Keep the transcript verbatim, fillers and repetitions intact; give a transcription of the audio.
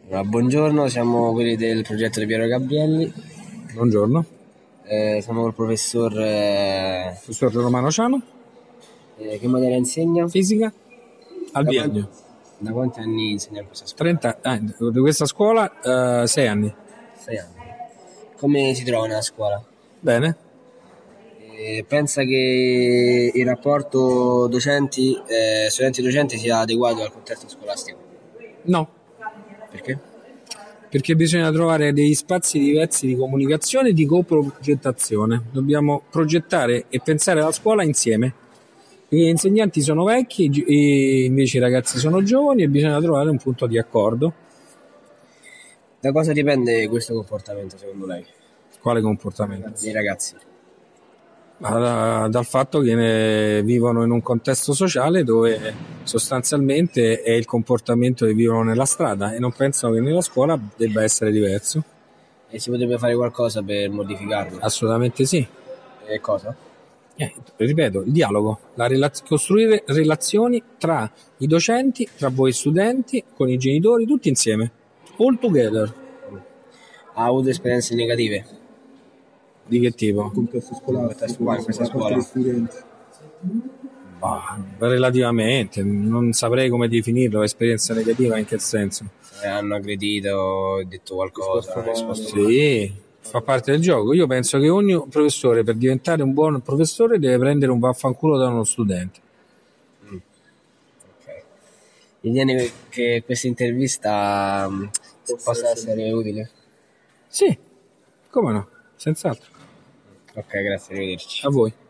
Ah, buongiorno, siamo quelli del progetto di Piero Gabrielli. Buongiorno. Eh, sono il professor. Eh, Professor Romano Ciano, eh, che materia insegna? fisica, al Da, biennio. quan- da quanti anni insegna in questa scuola? trenta, eh, di questa scuola sei anni. Sei anni. Come si trova nella scuola? Bene? Eh, pensa che il rapporto docenti, eh, studenti-docenti sia adeguato al contesto scolastico? No, Perché? perché bisogna trovare degli spazi diversi di comunicazione e di coprogettazione. Dobbiamo progettare e pensare alla scuola insieme. Gli insegnanti sono vecchi e invece i ragazzi sono giovani e bisogna trovare un punto di accordo. Da cosa dipende questo comportamento secondo lei? Quale comportamento? Dei ragazzi? Da, dal fatto che ne vivono in un contesto sociale dove sostanzialmente è il comportamento che vivono nella strada e non pensano che nella scuola debba essere diverso. E si potrebbe fare qualcosa per modificarlo? Assolutamente sì. E cosa? Eh, ripeto, il dialogo, la relaz- costruire relazioni tra i docenti, tra voi studenti, con i genitori, tutti insieme, all together. Ha avuto esperienze negative? Di che tipo? Contesto scolastico, In questa da parte scuola? degli studenti. Bah, relativamente, non saprei come definirlo, esperienza negativa in che senso. Eh, hanno aggredito, detto qualcosa, hanno risposto male. Sì, fa parte del gioco. Io penso che ogni professore, per diventare un buon professore, deve prendere un vaffanculo da uno studente. Ok. Ritiene che questa intervista mh, possa essere utile? Sì, come no, senz'altro. Ok, grazie, arrivederci. A voi.